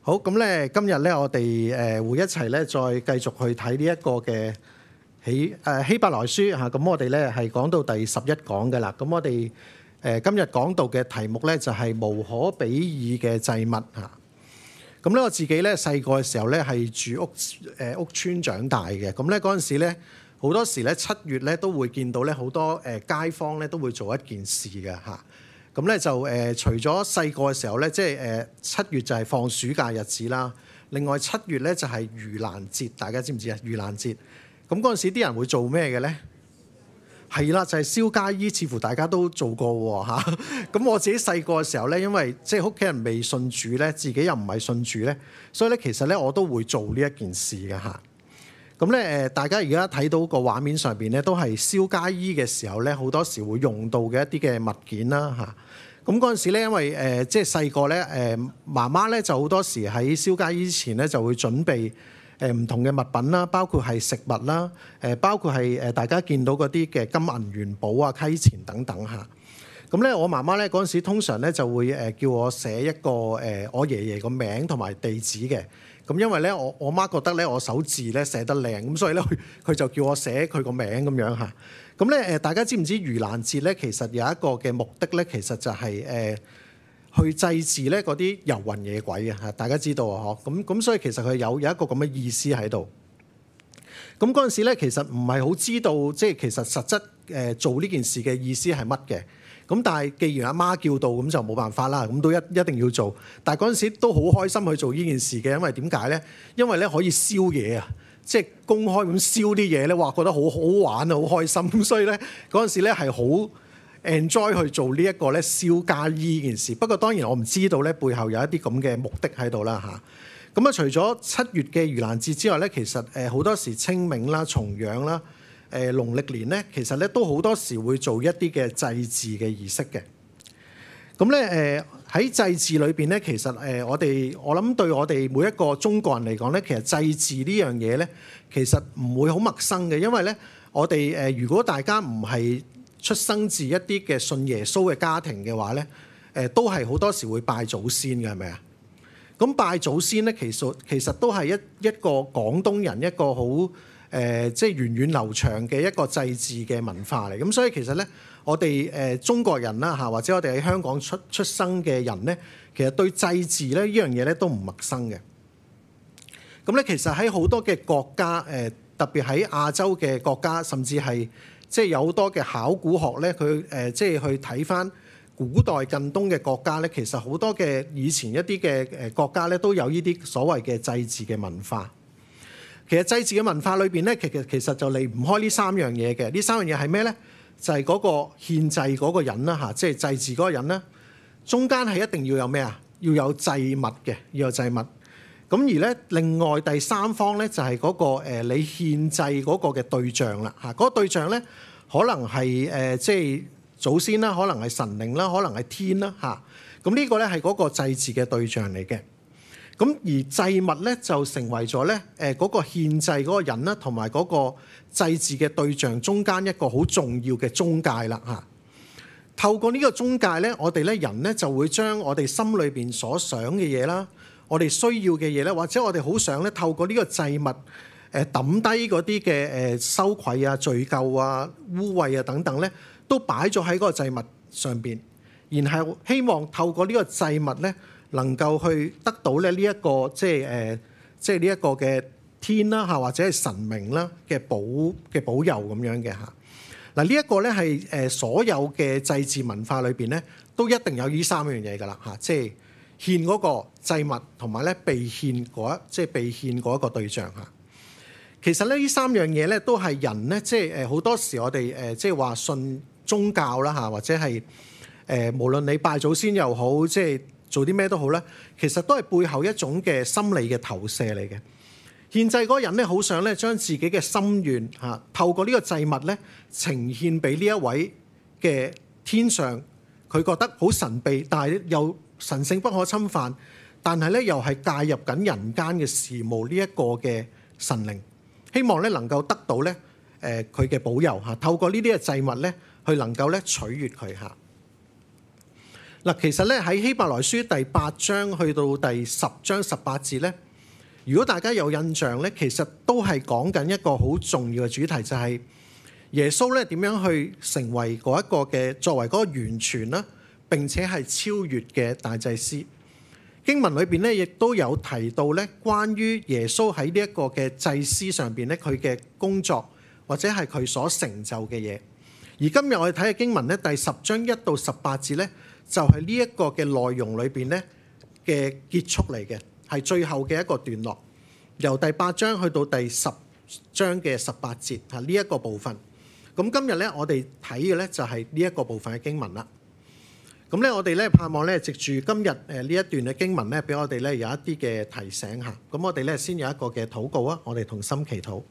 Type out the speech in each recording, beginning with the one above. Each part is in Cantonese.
好，咁咧今日咧我哋會一齊咧再繼續去睇呢一個嘅希伯來書嚇，咁我哋咧係講到第11講嘅啦。咁我哋今日講到嘅題目咧就係無可比擬嘅祭物嚇。咁咧我自己咧細個嘅時候咧係住屋村長大嘅，咁咧嗰陣時咧好多時咧7月咧都會見到咧好多街坊咧都會做一件事嘅嚇。咁咧就除咗細個嘅時候咧，即係7月就係放暑假日子啦。另外7月咧就係盂蘭節，大家知唔知啊？盂蘭節咁嗰陣時啲人會做咩嘅咧？係啦，就係燒街衣，似乎大家都做過喎嚇。咁我自己細個嘅時候咧，因為即係屋企人未信主咧，自己又唔係信主咧，所以咧其實咧我都會做呢一件事嘅嚇。咁咧大家而家睇到個畫面上邊咧，都係燒街衣嘅時候咧，好多時會用到嘅一啲嘅物件啦嚇。咁嗰陣時咧，因為即係細個咧，媽媽咧就好多時喺燒街衣之前咧就會準備唔同嘅物品啦，包括係食物啦，包括係大家見到嗰啲嘅金銀元寶啊、溪錢等等嚇。咁咧我媽媽咧嗰陣時通常咧就會叫我寫一個我爺爺個名同埋地址嘅。咁因為咧我媽覺得咧我手字咧寫得靚，咁所以咧佢就叫我寫佢個名咁樣嚇。咁咧大家知唔知盂蘭節咧其實有一個嘅目的咧，其實就係去祭祀咧嗰啲遊魂野鬼嘅嚇。大家知道啊嗬。咁所以其實佢有一個咁嘅意思喺度。咁嗰陣時咧其實唔係好知道即係其實實質做呢件事嘅意思係乜嘅。咁但係既然阿媽叫到，咁就冇辦法啦，咁都一定要做。但係嗰陣時都好開心去做呢件事嘅，因為點解咧？因為咧可以燒嘢啊，即係公開咁燒啲嘢咧，哇覺得好好玩啊，好開心。咁所以咧嗰陣時咧係好 enjoy 去做呢一個咧燒街衣件事。不過當然我唔知道咧背後有一啲咁嘅目的喺度啦嚇。咁啊除咗7月嘅盂蘭節之外咧，其實好多時清明啦、重陽啦。農曆年咧，其實咧都好多時會做一啲嘅祭祀嘅儀式嘅。咁咧喺祭祀裏邊咧，其實我諗對我哋每一個中國人嚟講咧，其實祭祀呢樣嘢咧，其實唔會好陌生嘅，因為咧我哋如果大家唔係出生自一啲嘅信耶穌嘅家庭嘅話咧，都係好多時會拜祖先嘅，係咪啊？咁拜祖先咧，其實都係一個廣東人一個好即係源遠流長嘅一個祭祀嘅文化嚟，咁所以其實咧，我哋中國人啦嚇，或者我哋喺香港出生嘅人咧，其實對祭祀咧呢樣嘢咧都唔陌生嘅。咁咧其實喺好多嘅國家特別喺亞洲嘅國家，甚至係即係有好多嘅考古學咧，佢即係去睇返古代近東嘅國家咧，其實好多嘅以前一啲嘅國家咧都有呢啲所謂嘅祭祀嘅文化。其實祭祀嘅文化裏邊咧，其實就離唔開呢3樣嘢嘅。呢3樣嘢係咩咧？就係嗰個獻祭嗰個人啦嚇，即係祭祀嗰個人啦。中間係一定要有咩啊？要有祭物嘅，要有祭物。咁而咧，另外第3方咧就係嗰個你獻祭嗰個嘅對象啦嚇。嗰個對象咧可能係即係祖先啦，可能係神靈啦，可能係天啦嚇。咁呢個咧係嗰個祭祀嘅對象嚟嘅。咁而祭物咧就成為咗咧嗰個獻祭嗰個人啦，同埋嗰個祭祀嘅對象中間一個好重要嘅中介啦嚇。透過呢個中介咧，我哋咧人咧就會將我哋心裏邊所想嘅嘢啦，我哋需要嘅嘢咧，或者我哋好想咧透過呢個祭物抌低嗰啲嘅羞愧啊、罪疚啊、污穢啊等等咧，都擺咗喺嗰個祭物上邊，然後希望透過呢個祭物咧，能夠去得到咧呢一個即係呢一個嘅天啦嚇，或者係神明啦嘅保佑咁樣嘅嚇。嗱呢一個咧係所有嘅祭祀文化裏邊咧，都一定有呢3樣嘢㗎啦嚇，即係獻嗰個祭物同埋咧被獻嗰一個對象嚇。其實咧呢3樣嘢咧都係人咧，即係好多時我哋即係話信宗教啦嚇，或者係無論你拜祖先又好，即係做啲咩都好啦，其實都係背後一種嘅心理嘅投射嚟嘅。獻祭嗰個人咧，好想咧將自己嘅心願嚇，透過呢個祭物咧呈獻俾呢一位嘅天上，佢覺得好神秘，但係又神聖不可侵犯，但係咧又係介入緊人間嘅事務呢一個嘅神靈，希望咧能夠得到咧佢嘅保佑嚇，透過呢啲嘅祭物咧，去能夠咧取悅佢嚇。 嗱，其實咧喺希伯來書第8章去到第10章18節咧，如果大家有印象咧，其實都係講緊一個好重要嘅主題，就係耶穌咧點樣去成為嗰一個嘅作為嗰個完全啦，並且係超越嘅大祭司。經文裏邊咧亦都有提到咧關於耶穌喺呢一個嘅祭司上邊咧佢嘅工作或者係佢所成就嘅嘢。而今日我哋睇嘅經文咧第10章1到18節咧，就係呢一個嘅內容裏邊咧嘅結束嚟嘅，係最後嘅一個段落，由第8章去到第10章嘅18節嚇呢一個部分。咁今日咧我哋睇嘅咧就係呢一個部分嘅經文啦。咁咧我哋咧盼望咧藉住今日呢一段嘅經文咧，俾我哋咧有一啲嘅提醒嚇。咁我哋咧先有一個嘅禱告啊，我哋同心祈禱。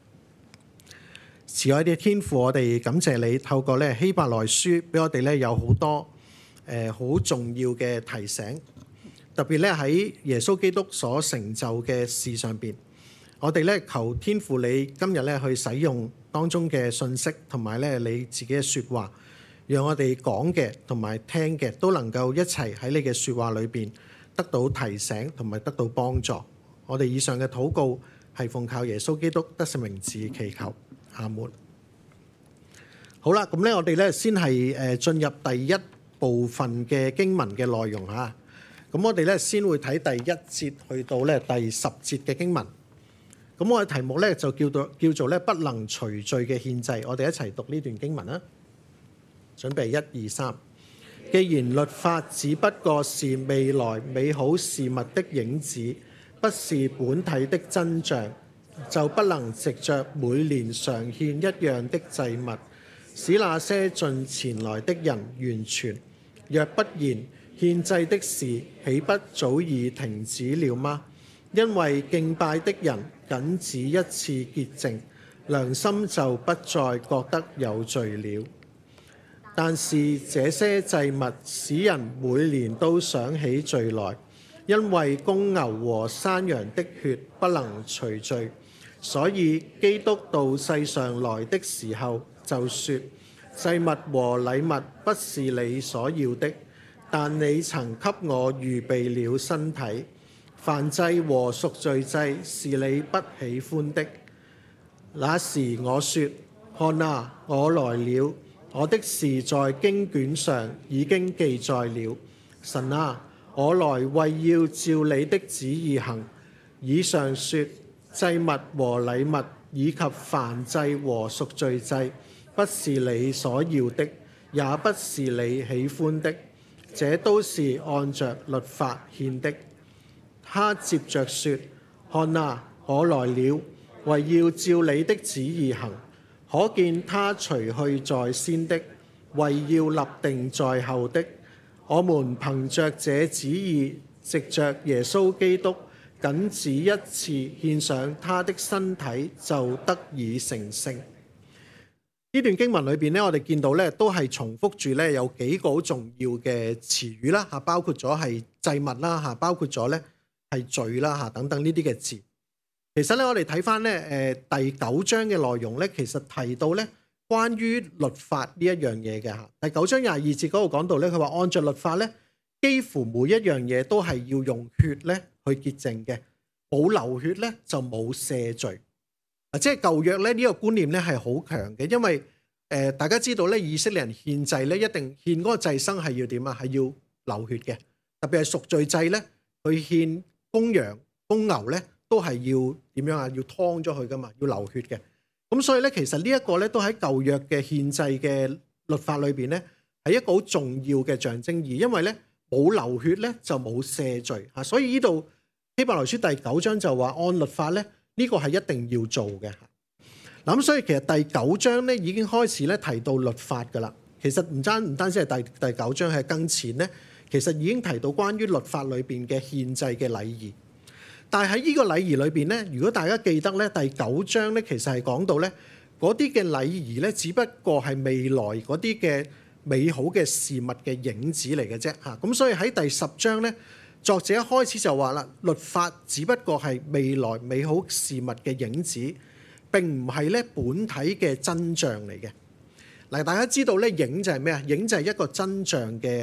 慈愛嘅天父，我哋感謝你透過咧希伯來書，俾我哋咧有好多好重要嘅提醒，特別咧喺耶穌基督所成就嘅事上邊，我哋咧求天父你今日咧去使用當中嘅信息，同埋咧你自己嘅説話，讓我哋講嘅同埋聽嘅都能夠一齊喺你嘅説話裏邊得到提醒同埋得到幫助。我哋以上嘅禱告係奉靠耶穌基督得勝名字祈求。阿門。好啦，咁咧我哋咧先係進入第一部分嘅經文嘅內容嚇。咁我哋咧先會睇第1節去到咧第10節嘅經文。咁我嘅題目咧就叫做咧不能除罪嘅獻祭。我哋一齊讀呢段經文啦。準備1、2、3。既然律法只不過是未來美好事物的影子，不是本體的真像，就不能藉着每年常獻一樣的祭物，使那些進前來的人完全。若不然，獻祭的事豈不早已停止了嗎？因為敬拜的人僅只一次潔淨，良心就不再覺得有罪了。但是這些祭物使人每年都想起罪來，因為公牛和山羊的血不能除罪。所以基督到世上來的時候就說，祭物和禮物不是你所要的，但你曾給我預備了身體。燔祭和贖罪祭是你不喜歡的。那時我說，看啊，我來了，我的事在經卷上已經記載了。神啊，我來為要照你的旨意行。以上說，祭物和禮物以及燔祭和贖罪祭不是你所要的，也不是你喜歡的，這都是按着律法獻的。他接着說，看啊，我來了，為要照你的旨意行。可見他除去在先的，為要立定在後的。我們憑着這旨意，藉着耶穌基督，僅只一次獻上他的身體，就得以成聖。呢段經文裏邊咧，我哋見到咧都係重複住咧有幾個好重要嘅詞語啦嚇，包括咗係祭物啦嚇，包括咗咧係罪啦嚇等等呢啲嘅字。其實咧我哋睇翻咧第9章嘅內容咧，其實提到咧關於律法呢一樣嘢嘅嚇。第9章22節嗰度講到咧，佢話按照律法咧，幾乎每一樣嘢都係要用血咧去潔淨嘅，冇流血咧就冇赦罪。即係舊約咧呢個觀念咧係好強嘅，因為大家知道咧以色列人獻祭咧一定獻嗰個祭牲係要點啊？係要流血嘅，特別係贖罪祭咧，佢獻公羊、公牛咧都係要點樣啊？要劏咗佢噶嘛，要流血嘅。咁所以咧，其實呢一個咧都喺舊約嘅獻祭嘅律法裏邊咧係一個好重要嘅象徵意義，因為咧冇流血咧就冇赦罪嚇。所以呢度希伯來書第9章就話按律法咧呢個係一定要做嘅。咁所以其實第9章咧已經開始咧提到律法噶啦。其實唔單止係第9章，係更前咧，其實已經提到關於律法裏邊嘅獻祭嘅禮儀。但係喺呢個禮儀裏邊咧，如果大家記得咧，第9章咧其實係講到咧嗰啲嘅禮儀咧，只不過係未來嗰啲嘅美好嘅事物嘅影子嚟嘅啫嚇。咁所以喺第10章咧，作者一開始就話啦，律法只不過係未來美好事物嘅影子，並唔係咧本體嘅真像嚟嘅。嗱，大家知道咧影就係咩啊？影就係一個真像嘅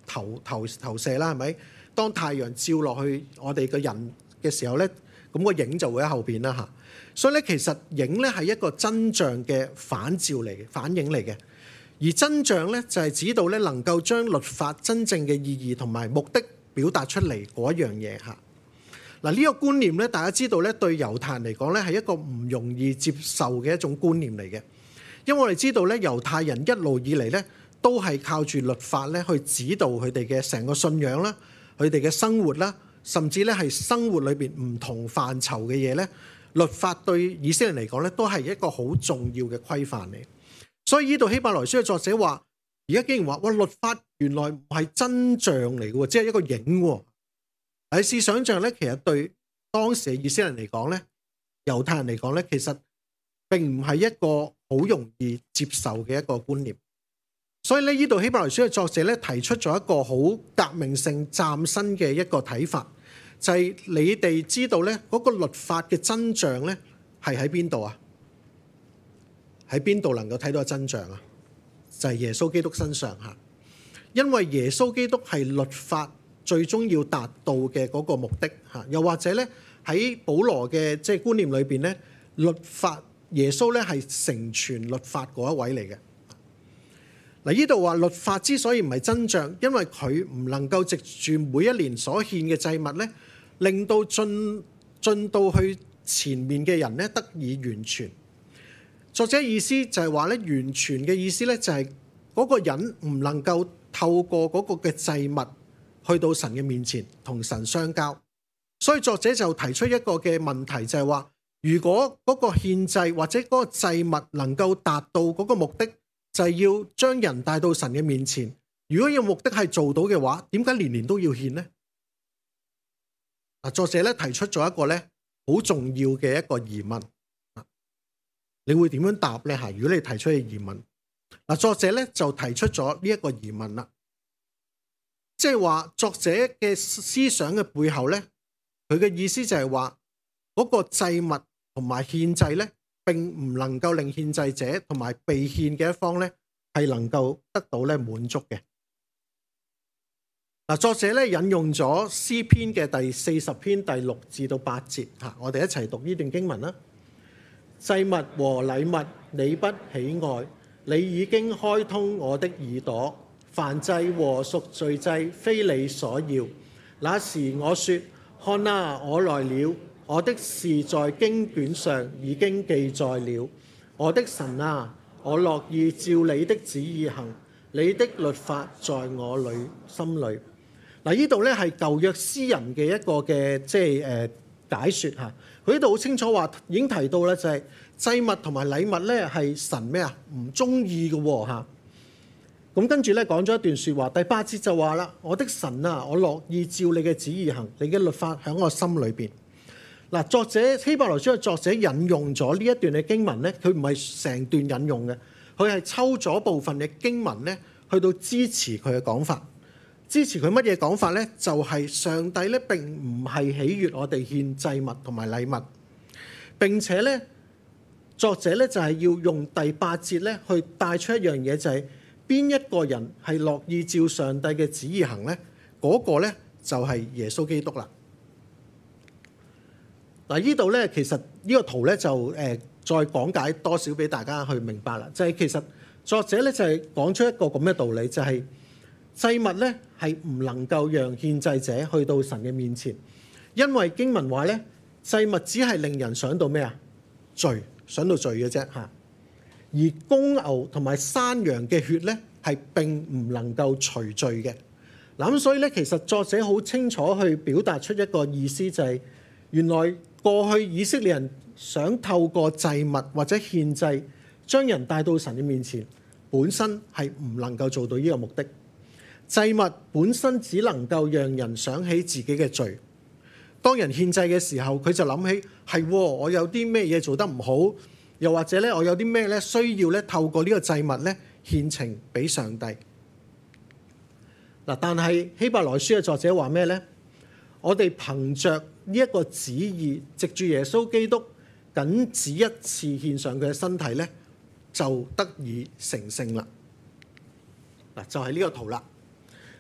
投射啦，係咪？當太陽照落去我哋嘅人嘅時候咧，咁個影就會喺後邊啦嚇。所以咧，其實影咧係一個真相嘅反照嚟嘅，反映嚟嘅。而真相咧就係指到咧能夠將律法真正嘅意義同埋目的表達出嚟嗰一樣嘢嚇。嗱，呢個觀念咧，大家知道咧，對猶太人嚟講咧係一個唔容易接受嘅一種觀念嚟嘅，因為我哋知道咧，猶太人一路以嚟咧都係靠住律法咧去指導佢哋嘅成個信仰啦，佢哋嘅生活啦，甚至咧係生活裏邊唔同範疇嘅嘢咧，律法對以色列嚟講咧都係一個好重要嘅規範嚟。所以呢度希伯來書嘅作者話，而家竟然話，哇，律法原來唔係真相嚟嘅，只係一個影喎。你試想像咧，其實對當時嘅以色列人嚟講咧，猶太人嚟講咧，其實並唔係一個好容易接受嘅一個觀念。所以咧，呢度希伯來書嘅作者咧提出咗一個好革命性、嶄新嘅一個睇法，就係你哋知道咧嗰個律法嘅真相咧係喺邊度啊？喺邊度能夠睇到真相啊？就係耶穌基督身上嚇，因為耶穌基督係律法最終要達到嘅嗰個目的嚇，又或者咧喺保羅嘅即係觀念裏邊咧，律法耶穌咧係成全律法嗰一位嚟嘅。嗱，呢度話律法之所以唔係真相，因為佢唔能夠藉住每一年所獻嘅祭物咧，令到進到去前面嘅人咧得以完全。作者意思就係話咧，完全嘅意思咧就係嗰個人唔能夠透過嗰個嘅祭物去到神嘅面前同神相交，所以作者就提出一個嘅問題，就係話，如果嗰個獻祭或者嗰個祭物能夠達到嗰個目的，就係要將人帶到神嘅面前。如果有目的係做到嘅話，點解年年都要獻呢？作者咧提出咗一個咧好重要嘅一個疑問，你會點樣答咧？嚇，如果你提出嘅疑問，作者咧就提出咗呢一個疑問啦。即係話作者嘅思想嘅背後咧，佢嘅意思就係話嗰個祭物同埋獻祭咧，並唔能夠令獻祭者同埋被獻嘅一方咧係能夠得到咧滿足嘅。作者咧引用咗詩篇嘅第40篇第6至到8節嚇，我哋一齊讀呢段經文啦。祭物和禮物你不喜愛，你已經開通我的耳朵。燔祭和贖罪祭非你所要，那時我說：看啊，我來了，我的事在經卷上已經記載了。我的神啊，我樂意照你的旨意行，你的律法在我心裏。呢度咧係舊約詩人嘅一個嘅即係解說嚇，佢呢度好清楚話已經提到咧，就係祭物同埋禮物咧係神咩啊唔中意嘅喎嚇。咁跟住咧講咗一段説話，第8節就話啦：我的神啊，我樂意照你嘅旨意行，你嘅律法喺我心裏邊。作者希伯來書嘅作者引用咗呢一段嘅經文咧，佢唔係成段引用嘅，佢係抽咗部分嘅經文咧，去到支持佢嘅講法。支持佢乜嘢講法咧？就係上帝咧並唔係喜悅我哋獻祭物同埋禮物，並且咧作者咧就係要用第8節咧去帶出一樣嘢，就係邊一個人係樂意照上帝嘅旨意行咧？嗰個咧就係耶穌基督啦。呢度咧其實呢個圖咧就再講解多少俾大家去明白啦。就係其實作者咧就係講出一個咁嘅道理，就係祭物咧係唔能夠讓獻祭者去到神嘅面前，因為經文話咧祭物只係令人想到咩啊？罪，想到罪嘅啫嚇。而公牛同埋山羊嘅血咧係並唔能夠除罪嘅。咁所以咧其實作者好清楚去表達出一個意思，就係原來過去以色列人想透過祭物或者獻祭將人帶到神嘅面前，本身係唔能夠做到呢個目的。祭物本身只能夠讓人想起自己嘅罪。當人獻祭嘅時候，佢就諗起係我有啲咩嘢做得唔好，又或者咧我有啲咩咧需要咧透過呢個祭物咧獻情俾上帝。但係希伯來書嘅作者話咩咧？我哋憑着呢一個旨意，藉住耶穌基督僅只一次獻上佢嘅身體咧，就得以成聖啦。就係呢個圖啦。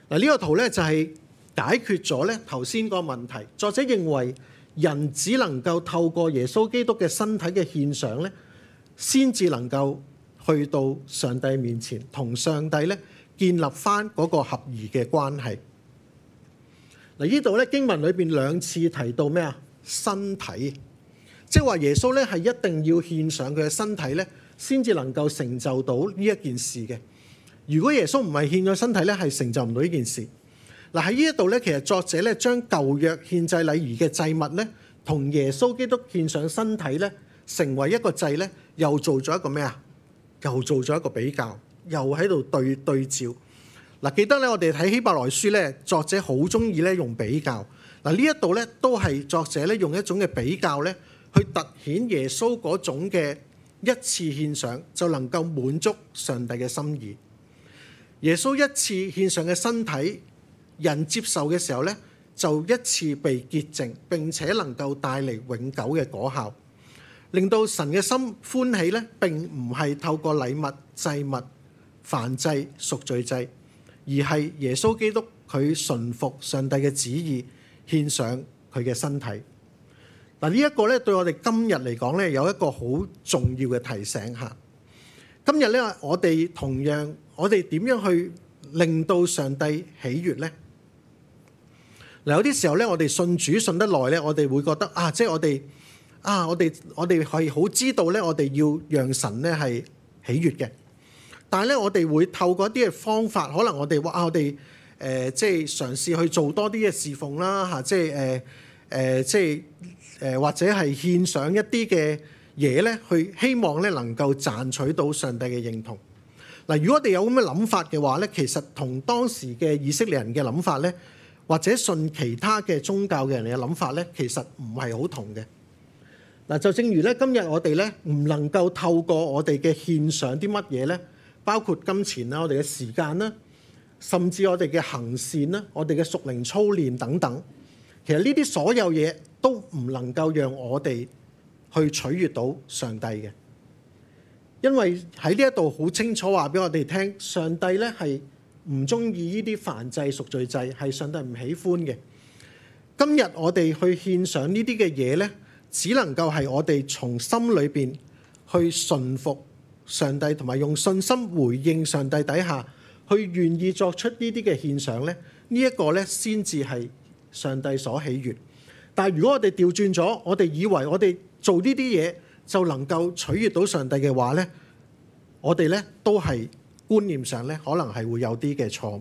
嗱，呢個圖咧就係解決咗咧頭先個問題。作者認為人只能夠透過耶穌基督嘅身體嘅獻上咧，先至能夠去到上帝面前，同上帝咧建立翻嗰個合宜嘅關係。嗱，呢度咧經文裏邊兩次提到咩啊？身體，即係話耶穌咧係一定要獻上佢嘅身體咧，先至能夠成就到呢一件事嘅。如果耶穌唔係獻咗身體咧，係成就唔到呢件事。嗱，喺呢一度咧，其實作者咧將舊約獻祭禮儀嘅祭物咧，同耶穌基督獻上身體咧，成為一個祭咧，又做咗一個咩啊？又做咗一個比較，又喺度對照。嗱，記得咧，我哋睇希伯來書咧，作者好中意咧用比較。嗱，呢一度咧都係作者咧用一種嘅比較咧，去突顯耶穌嗰種嘅一次獻上就能夠滿足上帝嘅心意。耶穌一次獻上嘅身體，人接受嘅時候咧，就一次被潔淨，並且能夠帶嚟永久嘅果效，令到神嘅心歡喜咧，並唔係透過禮物、祭物、燔祭、贖罪祭，而係耶穌基督佢順服上帝嘅旨意，獻上佢嘅身體。嗱，呢一個咧對我哋今日嚟講咧，有一個好重要嘅提醒嚇。今日咧，我哋同樣，我哋點樣去令到上帝喜悅呢？嗱，有啲時候咧，我哋信主信得耐咧，我哋會覺得即係我哋係好知道咧，我哋要讓神咧係喜悅嘅。但係咧，我哋會透過一啲嘅方法，可能我哋話我哋即係嘗試去做多啲嘅侍奉啦嚇，即係或者係獻上一啲嘅嘢咧，去希望咧能夠賺取到上帝嘅認同。嗱，如果我哋有咁嘅諗法嘅話咧，其實同當時嘅以色列人嘅諗法咧，或者信其他嘅宗教嘅人嘅諗法咧，其實唔係好同嘅。嗱，就正如咧，今日我哋咧唔能夠透過我哋嘅獻上啲乜嘢咧，包括金錢啦、我哋嘅時間啦，甚至我哋嘅行善啦、我哋嘅屬靈操練等等，其實呢啲所有嘢都唔能夠讓我哋去取悅到上帝嘅。因為喺呢一度好清楚話俾我哋聽，上帝咧係唔中意呢啲燔祭贖罪祭，係上帝唔喜歡嘅。今日我哋去獻上呢啲嘅嘢咧，只能夠係我哋從心裏邊去順服上帝，同埋用信心回應上帝底下，去願意作出呢啲嘅獻上咧，呢一個咧先至係上帝所喜悅。但係如果我哋調轉咗，我哋以為我哋做呢啲嘢就能夠取悅到上帝嘅話咧，我哋咧都係觀念上咧可能係會有啲嘅錯誤。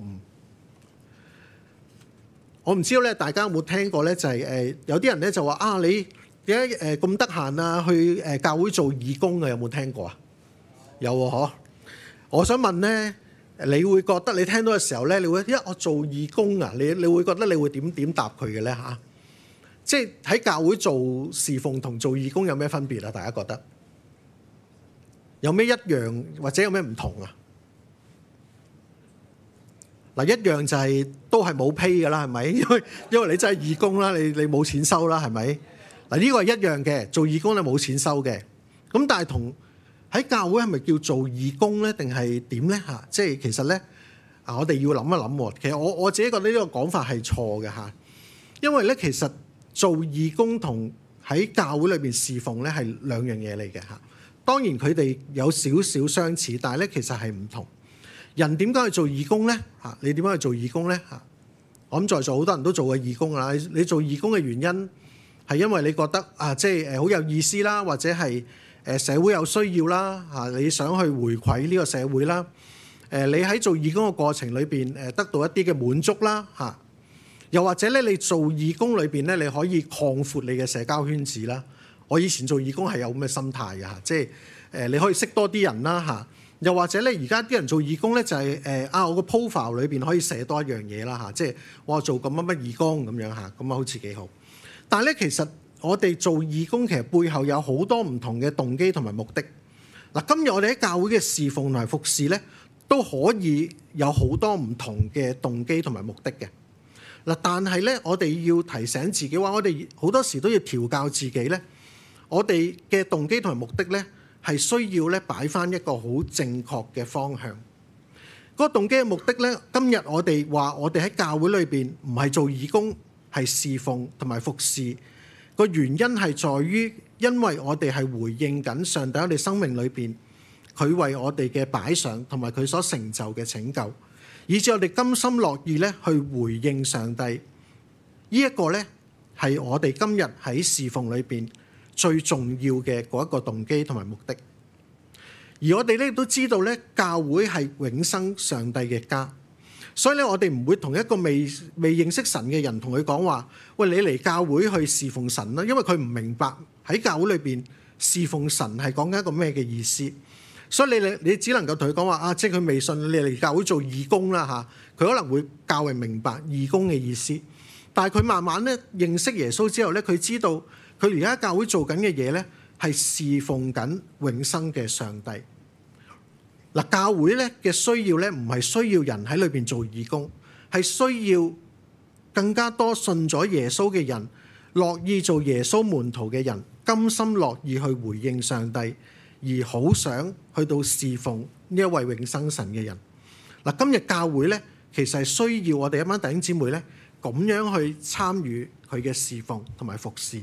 我唔知道咧，大家有冇聽過咧？就係有啲人咧就話你點解咁得閒啊？去教會做義工啊？有冇聽過啊？有喎，嗬！我想問咧，你會覺得你聽到嘅時候咧，你會我做義工啊？你會覺得你會點答佢嘅咧嚇？即係喺教會做侍奉同做義工有咩分別啊？大家覺得有咩一樣或者有咩唔同啊？嗱，一樣就係都係冇 pay 㗎啦，係咪？因為你真係義工啦，你冇錢收啦，係咪？嗱，呢個係一樣嘅，做義工你冇錢收嘅。咁但係同喺教會係咪叫做義工咧，定係點咧嚇？即係其實咧我哋要諗一諗喎。其實我自己覺得呢個講法係錯嘅嚇，因為咧其實做義工同喺教會裏邊侍奉咧係兩樣嘢嚟嘅嚇。當然佢哋有少少相似，但係咧其實係唔同。人點解去做義工咧嚇？你點解去做義工咧嚇？我諗在座好多人都做過義工啦。你做義工嘅原因係因為你覺得即係好有意思啦，或者係社會有需要啦嚇，你想去回饋呢個社會啦。你喺做義工嘅過程裏邊得到一啲嘅滿足啦嚇。又或者咧，你做義工裏邊咧，你可以擴闊你嘅社交圈子啦。我以前做義工係有咁嘅心態嘅嚇，即係你可以識多啲人啦嚇。又或者咧，而家啲人做義工咧就係我個 profile 裏邊可以寫多一樣嘢啦嚇，即係我做個乜乜義工咁樣嚇，咁啊好似幾好。但係咧，其實我哋做義工其實背後有好多唔同嘅動機同埋目的。嗱，今日我哋喺教會嘅侍奉同埋服侍咧，都可以有好多唔同嘅動機同埋目的嘅。嗱，但係咧，我哋要提醒自己話，我哋好多時都要調教自己咧，我哋嘅動機同埋目的咧，係需要咧擺翻一個好正確嘅方向。 個動機嘅目的呢，今日我哋話我哋喺教會裏邊唔係做義工，係侍奉同埋服侍。個原因係在於，因為我哋係回應緊上帝喺我哋生命裏邊佢為我哋嘅擺上同埋佢所成就嘅拯救，以致我哋甘心樂意咧去回應上帝。呢一個呢，係我哋今日喺侍奉裏邊最重要嘅嗰一個動機同埋目的。而我哋咧都知道咧，教會係永生上帝嘅家，所以咧我哋唔會同一個未認識神嘅人同佢講話，喂，你嚟教會去侍奉神啦，因為佢唔明白喺教會裏邊侍奉神係講緊一個咩嘅意思。所以你只能夠同佢講話啊，即係佢未信，你嚟教會做義工啦嚇，佢可能會較為明白義工嘅意思。但係佢慢慢咧認識耶穌之後咧，佢知道佢而家教會做緊嘅嘢咧，係侍奉緊永生嘅上帝。嗱，教會咧嘅需要咧，唔係需要人喺裏邊做義工，係需要更加多信咗耶穌嘅人，樂意做耶穌門徒嘅人，甘心樂意去回應上帝，而好想去到侍奉呢一位永生神嘅人。嗱，今日教會咧，其實係需要我哋一班弟兄姊妹咧，咁樣去參與佢嘅侍奉同埋服侍。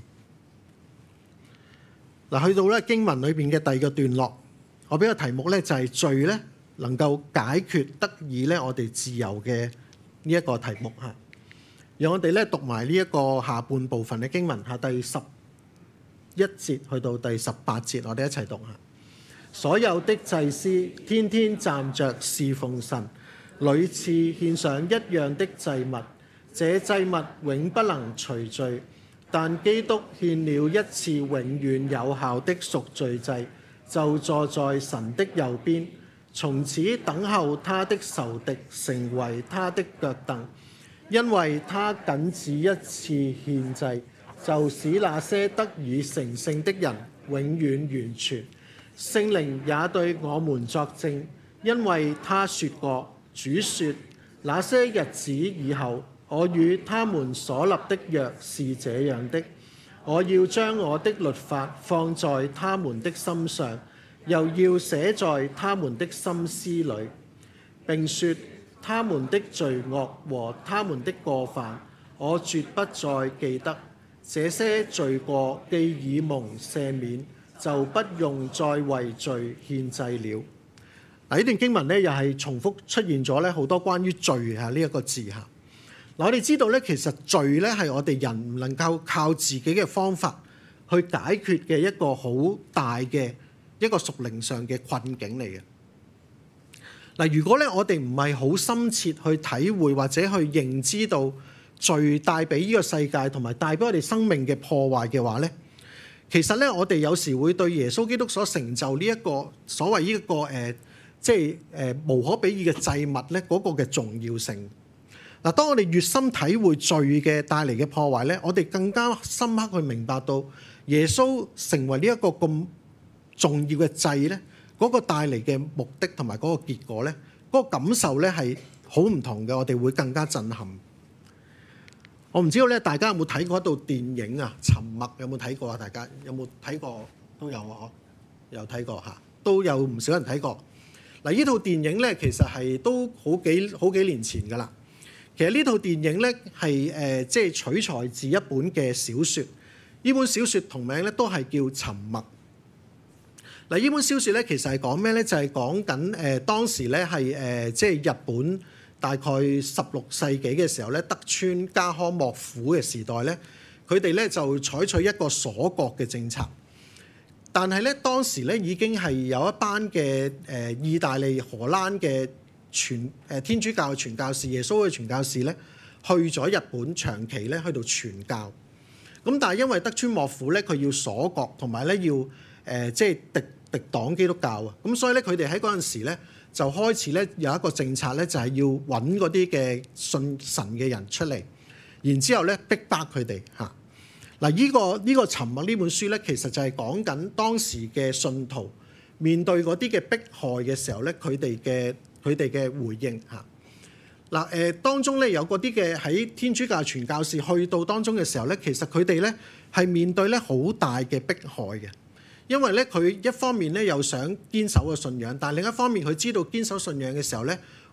嗱，去到咧經文裏邊嘅第二個段落，我俾個題目咧就係罪咧能夠解決得以咧我哋自由嘅呢一個題目嚇。讓我哋咧讀埋呢一個下半部分嘅經文嚇，第11節去到第18節，我哋一齊讀下。所有的祭司天天站着侍奉神，屢次獻上一樣的祭物，這祭物永不能除罪，但基督獻了一次永遠有效的贖罪祭，就坐在神的右邊，從此等候他的仇敵成為他的腳凳，因為他僅只一次獻祭，就使那些得以成聖的人永遠完全。聖靈也對我們作證，因為他說過，主說，那些日子以後，我與他們所立的約是這樣的，我要將我的律法放在他們的心上，又要寫在他們的心思裏，並說他們的罪惡和他們的過犯，我絕不再記得。這些罪過既已蒙赦免，就不用再為罪獻祭了。嗱，呢段經文咧又係重複出現咗咧好多關於罪啊呢一個字嚇。嗱，我哋知道咧，其實罪咧係我哋人唔能夠靠自己嘅方法去解決嘅一個好大嘅一個屬靈上嘅困境嚟嘅。嗱，如果咧我哋唔係好深切去體會或者去認知到罪帶俾呢個世界同埋帶俾我哋生命嘅破壞嘅話咧，其實咧我哋有時會對耶穌基督所成就呢一個所謂呢一個無可比擬嘅祭物咧嗰個嘅重要性。嗱，當我哋越深體會罪嘅帶嚟嘅破壞咧，我哋更加深刻去明白到耶穌成為呢一個咁重要嘅祭咧，嗰個帶嚟嘅目的同埋嗰個結果咧，嗰個感受咧係好唔同嘅，我哋會更加震撼。我唔知道咧，大家有冇睇過一套電影啊？《沉默》有冇睇過啊？大家有冇睇過？都有啊，有睇過嚇，都有唔少人睇過。嗱，呢套電影咧，其實係都好幾年前㗎啦。其實呢套電影咧係取材自一本嘅小説，呢本小説同名咧都係叫《沉默》。嗱，呢本小説咧其實係講咩咧？就係講緊當時咧係日本大概16世紀嘅時候咧，德川家康幕府嘅時代咧，佢哋咧就採取一個鎖國嘅政策。但係咧當時咧已經係有一班嘅意大利、荷蘭嘅天主教嘅傳教士、耶穌嘅傳教士咧，去咗日本長期咧去到傳教。咁但係因為德川幕府咧佢要鎖國，同埋咧要敵擋基督教啊，咁所以咧佢哋喺嗰陣時咧就開始咧有一個政策咧，就係要揾嗰啲嘅信神嘅人出嚟，然之後咧逼迫佢哋嚇。嗱，呢個沉默呢本書咧，其實就係講緊當時嘅信徒面對嗰啲嘅迫害嘅時候咧，佢哋嘅回應嚇。嗱，當中咧有嗰啲嘅喺天主教傳教士去到當中嘅時候咧，其實佢哋咧係面對咧好大嘅迫害嘅，因為咧佢一方面咧又想堅守個信仰，但係另一方面佢知道堅守信仰嘅時候咧，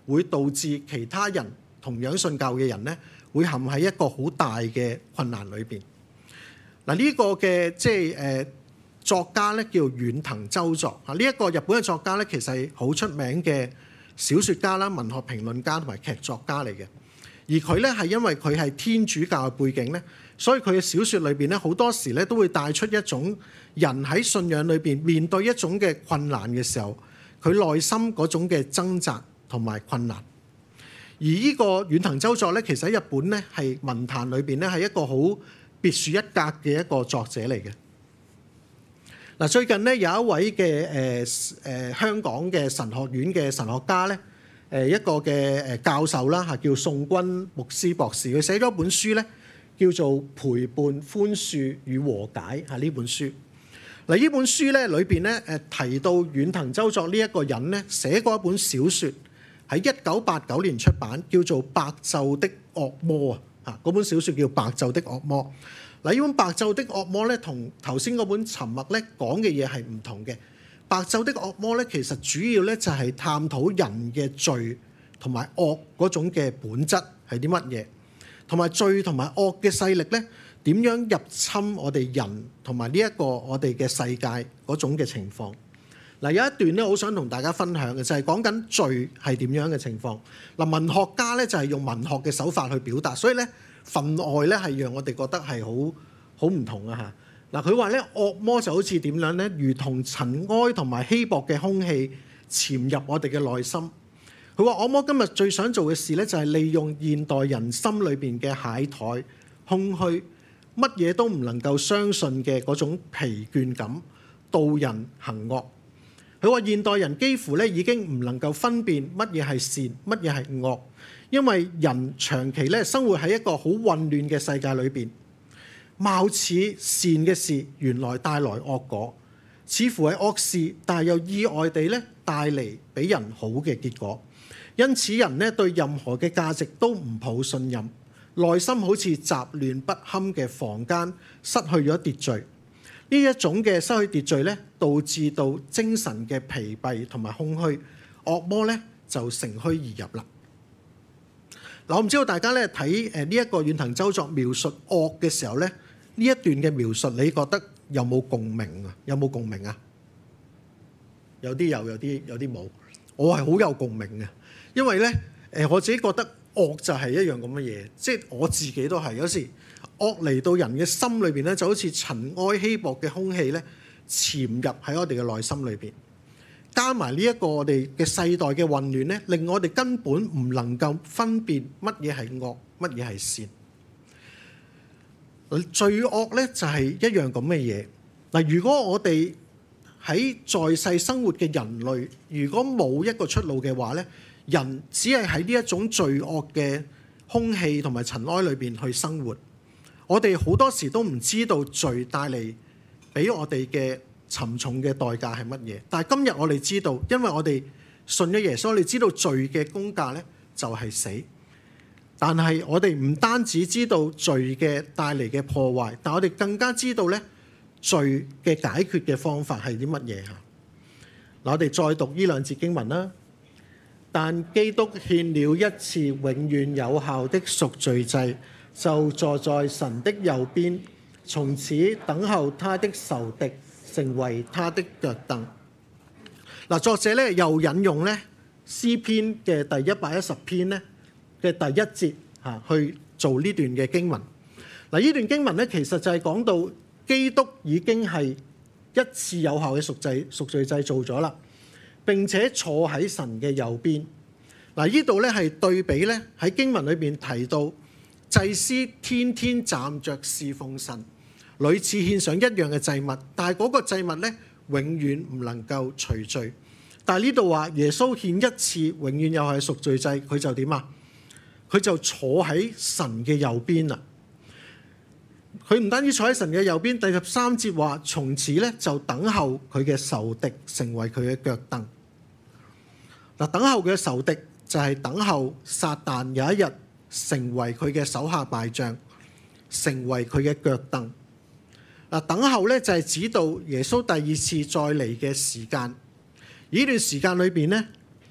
會導致其他人同樣信教嘅人咧，會陷喺一個好大嘅困難裏邊。嗱，呢個嘅作家咧叫遠藤周作啊，呢一個日本嘅作家咧，其實係好出名嘅小説家啦、文學評論家同埋劇作家嚟嘅。而佢咧係因為佢係天主教嘅背景咧，所以佢嘅小説裏邊咧好多時咧都會帶出一種人喺信仰裏邊面對一種嘅困難嘅時候，佢內心嗰種嘅掙扎同埋困難。而呢個遠藤周作咧，其實喺日本咧係文壇裏邊咧係一個好別樹一格嘅一個作者嚟嘅。嗱，最近咧有一位嘅香港嘅神學院嘅神學家咧，一個嘅教授啦嚇，叫宋君牧師博士，佢寫咗一本書咧，叫做《陪伴、寬恕與和解》嚇呢本書。嗱，呢本書咧裏邊咧提到遠藤周作呢一個人咧寫過一本小説，喺1989年出版，叫做《白晝的惡魔》啊。嗰本小説叫《白晝的惡魔》。嗱，呢本《白晝的惡魔》咧，同頭先嗰本《沉默》咧講嘅嘢係唔同嘅。《白晝的惡魔》咧，其實主要咧就係探討人嘅罪同埋惡嗰種嘅本質係啲乜嘢，同埋罪同埋惡嘅勢力咧點樣入侵我哋人同埋呢一個我哋嘅世界嗰種嘅情況。嗱，有一段咧好想同大家分享嘅就係講緊罪係點樣嘅情況。嗱，文學家咧就係用文學嘅手法去表達，所以咧分外咧係讓我哋覺得係好唔同啊嚇。嗱，佢話咧惡魔就好似點樣咧，如同塵埃同埋稀薄嘅空氣潛入我哋嘅內心。佢話惡魔今日最想做嘅事咧就係利用現代人心裏邊嘅懈怠、空虛、乜嘢都唔能夠相信嘅嗰種疲倦感，導人行惡。佢話現代人幾乎咧已經唔能夠分辨乜嘢係善，乜嘢係惡，因為人長期咧生活喺一個好混亂嘅世界裏邊，貌似善嘅事原來帶來惡果，似乎係惡事，但係又意外地咧帶嚟俾人好嘅結果。因此人咧對任何嘅價值都唔抱信任，內心好似雜亂不堪嘅房間，失去咗秩序。呢一種嘅失去秩序咧，導致到精神嘅疲憊同埋空虛，惡魔咧就乘虛而入啦。嗱，我唔知道大家咧睇呢一個遠藤周作描述惡嘅時候咧，呢一段嘅描述你覺得有冇共鳴啊？有冇共鳴啊？有啲有啲冇。我係好有共鳴嘅，因為咧我自己覺得惡就係一樣咁嘅嘢，即係我自己都係有時。惡嚟到人嘅心裏邊咧，就好似塵埃稀薄嘅空氣咧，潛入喺我哋嘅內心裏邊。加埋呢一個我哋嘅世代嘅混亂咧，令我哋根本唔能夠分辨乜嘢係惡，乜嘢係善。罪惡咧就係一樣咁嘅嘢。嗱，如果我哋喺在世生活嘅人類，如果冇一個出路嘅話咧，人只係喺呢一種罪惡嘅空氣同埋塵埃裏邊去生活。我哋好多時都唔知道罪帶嚟俾我哋嘅沉重嘅代價係乜嘢，但係今日我哋知道，因為我哋信咗耶穌，我哋知道罪嘅工價咧就係死。但係我哋唔單止知道罪嘅帶嚟嘅破壞，但我哋更加知道咧罪嘅解決嘅方法係啲乜嘢嚇。嗱，我哋再讀呢兩節經文啦。但基督獻了一次永遠有效的贖罪祭，就坐在神的右邊，從此等候他的仇敵成為他的腳凳。嗱，作者咧又引用咧詩篇嘅第110篇咧嘅第1節嚇去做呢段嘅經文。嗱，呢段經文咧其實就係講到基督已經係一次有效嘅贖罪祭做咗啦，並且坐喺神嘅右邊。嗱，呢度咧係對比咧喺經文裏邊提到。祭司天天站着侍奉神，屢次獻上一樣嘅祭物，但係嗰個祭物咧永遠唔能夠除罪。但係呢度話耶穌獻一次永遠有效嘅贖罪祭，佢就點啊？佢就坐喺神嘅右邊啦。佢唔單止坐喺神嘅右邊，第13節話從此咧就等候佢嘅仇敵成為佢嘅腳凳。嗱，等候佢嘅仇敵就係等候撒旦有一日成為佢嘅手下敗將，成為佢嘅腳凳。嗱，等候咧就係指到耶穌第二次再嚟嘅時間。呢段時間裏邊咧，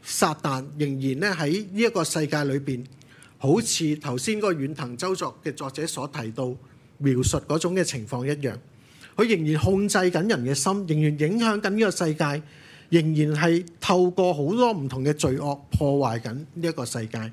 撒旦仍然咧喺呢一個世界裏邊，好似頭先嗰個遠藤周作嘅作者所提到描述嗰種嘅情況一樣，佢仍然控制緊人嘅心，仍然影響緊呢個世界，仍然係透過好多唔同嘅罪惡破壞緊呢一個世界。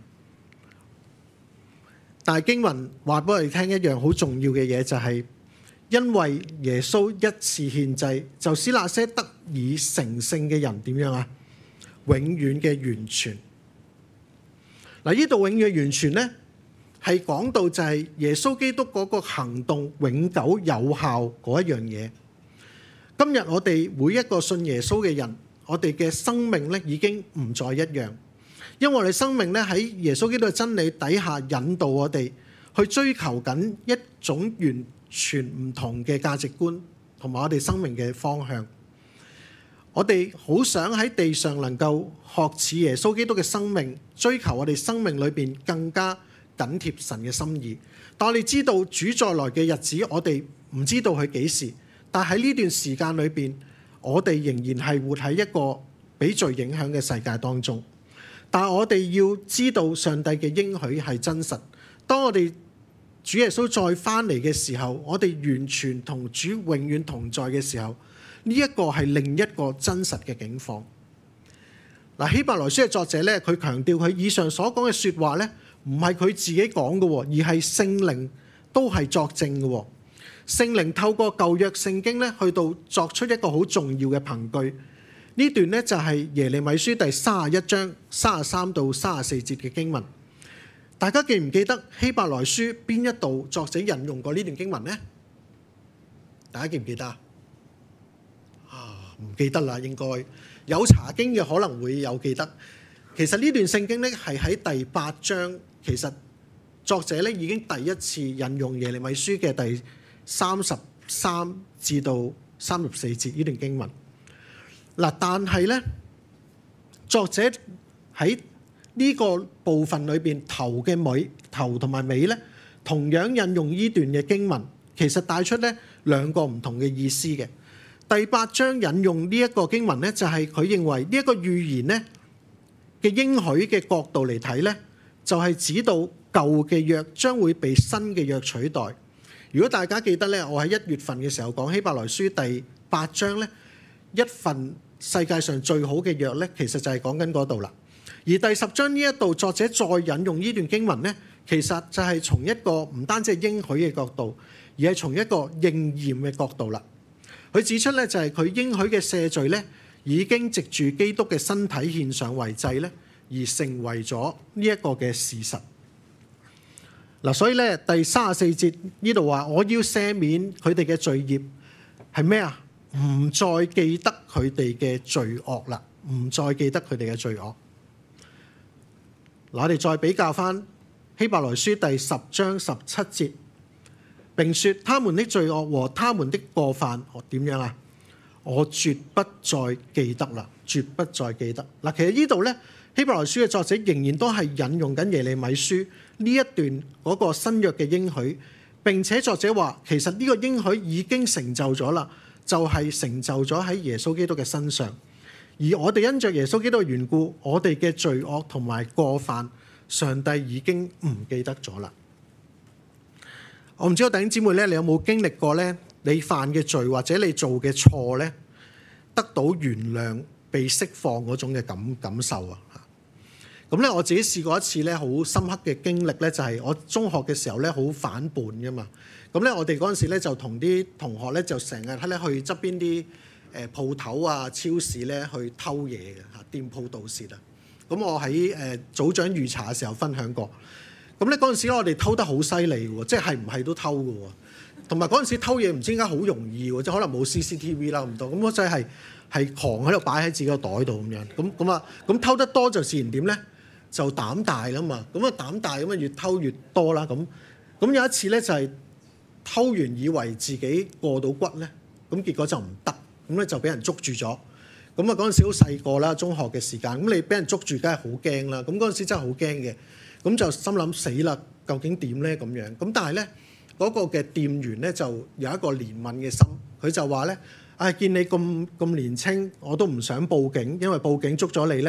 但係經文話俾我哋聽一樣好重要嘅嘢，就係因為耶穌一次獻祭，就使那些得以成聖嘅人點樣啊？永遠嘅完全。嗱，呢度永遠嘅完全呢，係講到就係耶穌基督嗰個行動永久有效嗰一樣嘢。今日我哋每一個信耶穌嘅人，我哋嘅生命咧已經唔再一樣，因為我哋生命咧喺耶穌基督嘅真理底下引導我哋去追求緊一種完全唔同嘅價值觀同埋我哋生命嘅方向。我哋好想喺地上能夠學似耶穌基督嘅生命，追求我哋生命裏邊更加緊貼神嘅心意。但我哋知道主再來嘅日子，我哋唔知道佢幾時，但喺呢段時間裏邊，我哋仍然係活喺一個俾罪影響嘅世界當中。但係我哋要知道上帝嘅應許係真實。當我哋主耶穌再翻嚟嘅時候，我哋完全同主永遠同在嘅時候，呢一個係另一個真實嘅境況。嗱，希伯來書嘅作者咧，佢強調佢以上所講嘅説話咧，唔係佢自己講嘅，而係聖靈都係作證嘅。聖靈透過舊約聖經咧，去到作出一個好重要嘅憑據。呢段咧就係耶利米書第31章33到34節嘅經文。大家記唔記得希伯來書邊一度作者引用過呢段經文呢？大家記唔記得啊？唔記得啦，應該有查經嘅可能會有記得。其實呢段聖經咧係喺第8章，其實作者咧已經第一次引用耶利米書嘅第33至到34節呢段經文。嗱，但係咧作者喺呢個部分裏邊頭同埋尾咧，同樣引用呢段嘅經文，其實帶出咧兩個唔同嘅意思嘅。第8章引用呢一個經文咧，就係佢認為呢一個預言咧嘅應許嘅角度嚟睇咧，就係指到舊嘅約將會被新嘅約取代。如果大家記得咧，我喺1月份嘅時候講希伯來書第8章咧，一份世界上最好嘅約咧，其實就係講緊嗰度啦。而第10章呢一度作者再引用呢段經文咧，其實就係從一個唔單止係應許嘅角度，而係從一個應驗嘅角度啦。佢指出咧，就係佢應許嘅赦罪咧，已經藉住基督嘅身體獻上為祭咧，而成為咗呢一個嘅事實。嗱，所以咧第34節呢度話，我要赦免佢哋嘅罪孽，係咩啊？唔再記得佢哋嘅罪惡啦，唔再記得佢哋嘅罪惡。嗱，我哋再比較翻希伯來書第10章17節。並說他們的罪惡和他們的過犯，點樣啊？我絕不再記得啦，絕不再記得。嗱，其實呢度咧，希伯來書嘅作者仍然都係引用緊耶利米書呢一段嗰個新約嘅應許，並且作者話其實呢個應許已經成就咗啦，就係成就咗喺耶穌基督嘅身上。而我哋因着耶穌基督嘅緣故，我哋嘅罪惡同埋過犯，上帝已經唔記得咗啦。我唔知道弟兄姊妹咧，你有冇經歷過咧？你犯嘅罪或者你做嘅錯咧，得到原諒、被釋放嗰種嘅感受啊！咁咧，我自己試過一次咧，好深刻嘅經歷咧，就係我中學嘅時候咧，好反叛噶嘛。咁咧，我哋嗰陣時咧就同啲同學咧就成日咧去側邊啲鋪頭啊、超市咧去偷嘢嘅嚇，店鋪盜竊啊。咁我喺組長預查嘅時候分享過。咁咧嗰陣時我哋偷得好犀利喎，即係唔係都偷嘅喎。同埋嗰陣時偷嘢唔知點解好容易喎，即係可能冇 CCTV 啦咁多。咁我真係狂喺度擺喺自己個袋度咁樣。咁偷得多就自然點咧？就膽大啦嘛。咁啊膽大咁啊越偷越多啦。咁有一次咧就係偷完以為自己過到骨咧，咁結果就唔得。咁咧就俾人捉住咗。咁啊嗰陣時好細個啦，中學嘅時間。咁你俾人捉住，梗係好驚啦。咁嗰陣時真係好驚嘅。咁就心諗死啦，究竟點咧咁樣？咁但係咧嗰個嘅店員咧就有一個憐憫嘅心，佢就話咧：見你咁年青，我都唔想報警，因為報警捉咗你咧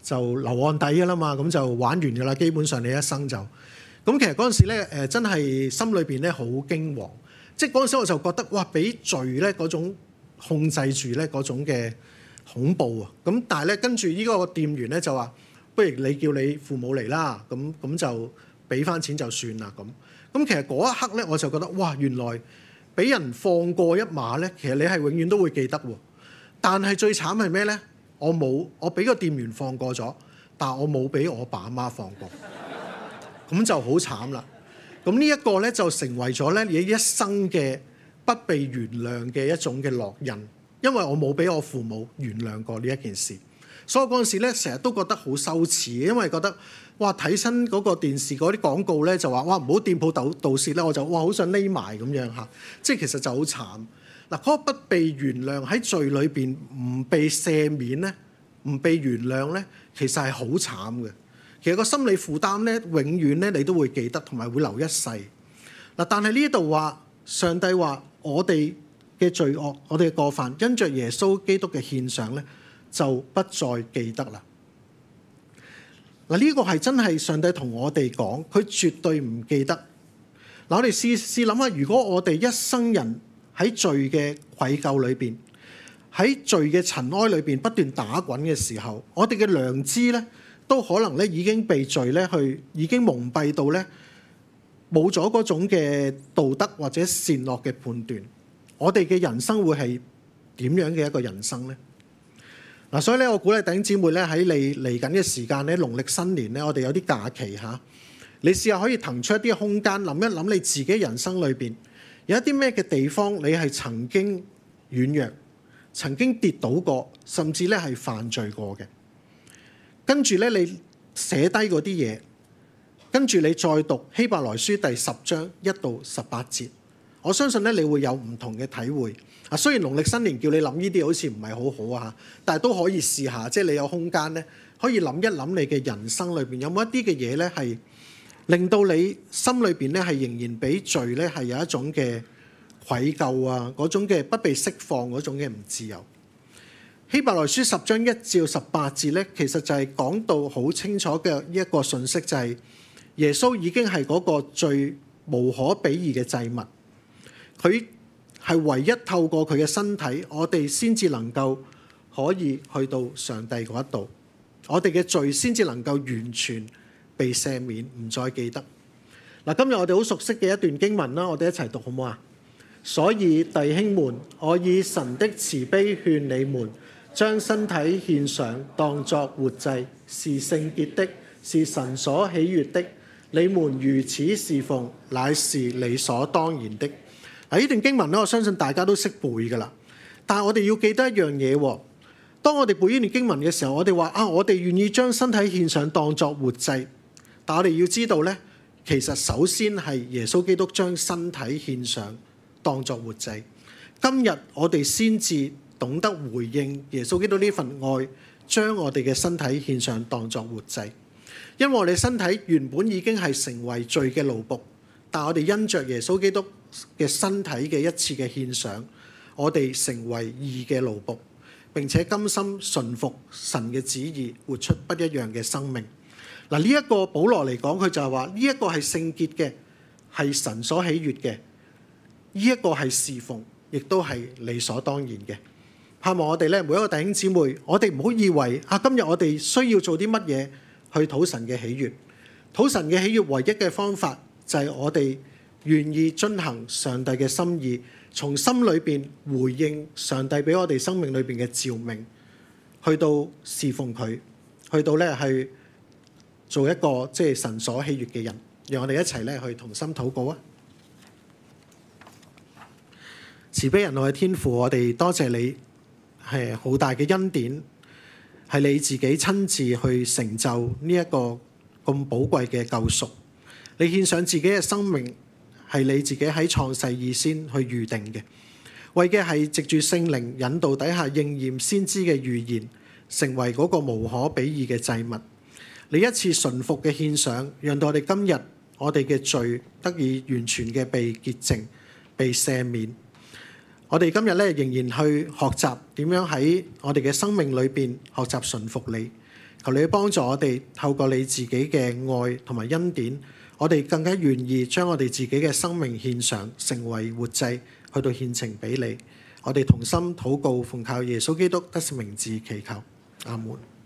就留案底㗎啦嘛，咁就玩完㗎啦，基本上你一生就咁。其實嗰陣時咧真係心裏邊咧好驚惶，即係嗰陣時我就覺得哇，俾罪咧嗰種控制住咧嗰種嘅恐怖啊！咁但係咧跟住呢個店員咧就話：不如你叫你父母嚟啦，咁就俾翻錢就算啦咁。咁其實嗰一刻咧我就覺得哇，原來俾人放過一馬咧，其實你係永遠都會記得喎。但係最慘係咩咧？我俾個店員放過咗，但係我冇俾我爸媽放過，咁就好慘啦。咁呢一個咧就成為咗咧你一生嘅不被原諒嘅一種嘅烙印，因為我冇俾我父母原諒過呢一件事，所以嗰陣時咧成日都覺得好羞恥，因為覺得哇睇親嗰個電視嗰啲廣告咧就話哇唔好店鋪盜竊咧，我就哇好想匿埋咁樣嚇，即係其實就好慘。嗱，嗰個不被原諒喺罪裏邊唔被赦免咧，唔被原諒咧，其實係好慘嘅。其實個心理負擔咧，永遠咧你都會記得，同埋會留一世。嗱，但係呢度話上帝話我哋嘅罪惡，我哋嘅過犯，因着耶穌基督嘅獻上咧，就不再記得啦。嗱，呢個係真係上帝同我哋講，佢絕對唔記得。嗱，我哋試諗下，如果我哋一生人喺罪嘅愧疚裏邊，喺罪嘅塵埃裏邊不斷打滾嘅時候，我哋嘅良知咧都可能咧已經被罪咧已經蒙蔽到咧冇咗嗰種嘅道德或者善惡嘅判斷，我哋嘅人生會係點樣嘅一個人生咧？嗱，所以咧我鼓勵弟兄姊妹咧喺你嚟緊嘅時間咧，農曆新年咧，我哋有啲假期嚇，你試下可以騰出一啲空間，諗一諗你自己人生裏邊有一啲咩嘅地方，你係曾經軟弱、曾經跌倒過，甚至咧係犯罪過嘅。跟住咧，你寫低嗰啲嘢，跟住你再讀希伯來書第10章1到18節，我相信咧你會有唔同嘅體會。啊，雖然農曆新年叫你諗呢啲好似唔係好好啊，但係都可以試下，即係你有空間咧，可以諗一諗你嘅人生裏邊有冇一啲嘅嘢咧係令到你心裏邊咧係仍然俾罪咧係有一種嘅愧疚啊，嗰種嘅不被釋放嗰種嘅唔自由。希伯來書10章1至18節咧，其實就係講到好清楚嘅一個信息，就係耶穌已經係嗰個最無可比擬嘅祭物，佢係唯一透過佢嘅身體，我哋先至能夠可以去到上帝嗰一度，我哋嘅罪先至能夠完全被赦免，唔再記得。嗱，今日我哋好熟悉嘅一段經文啦，我哋一齊讀好唔好啊？所以弟兄們，我以神的慈悲勸你們，將身體獻上，當作活祭，是聖潔的，是神所喜悅的。你們如此侍奉，乃是理所當然的。嗱，呢段經文咧，我相信大家都識背㗎啦。但係我哋要記得一樣嘢喎，當我哋背呢段經文嘅時候，我哋話啊，我哋願意將身體獻上當作活祭。但我哋要知道咧，其實首先係耶穌基督將身體獻上當作活祭。今日我哋先至懂得回應耶穌基督呢份愛，將我哋嘅身體獻上當作活祭。因為我哋身體原本已經係成為罪嘅奴僕，但我哋因着耶穌基督嘅身體嘅一次嘅獻上，我哋成為義嘅奴僕，並且甘心順服神嘅旨意，活出不一樣嘅生命。嗱，呢一個保羅嚟講，佢就係話呢一個係聖潔嘅，係神所喜悅嘅，呢一個係侍奉，亦都係理所當然嘅。盼望我哋咧，每一個弟兄姊妹，我哋唔好以為啊，今日我哋需要做啲乜嘢去討神嘅喜悅。討神嘅喜悅唯一嘅方法就係我哋願意遵行上帝嘅心意，從心裏邊回應上帝俾我哋生命裏邊嘅召命，去到侍奉佢，去到咧去做一個即係神所喜悅嘅人。讓我哋一齊咧去同心禱告啊！慈悲仁愛嘅天父，我哋多謝你係好大嘅恩典，係你自己親自去成就呢一個咁寶貴嘅救贖。你獻上自己嘅生命，係你自己喺創世以先去預定嘅，為嘅係藉住聖靈引導底下應驗先知嘅預言，成為嗰個無可比擬嘅祭物。你一次順服嘅獻上，讓到我哋今日我哋嘅罪得以完全嘅被潔淨、被赦免。我哋今日咧仍然去學習點樣喺我哋嘅生命裏邊學習順服你， 求你幫助我哋，透過你自己嘅愛同埋恩典，我哋更加願意將我哋自己嘅生命獻上，成為活祭，去到獻呈俾你。我哋同心禱告，奉靠耶穌基督得勝名字祈求，阿門。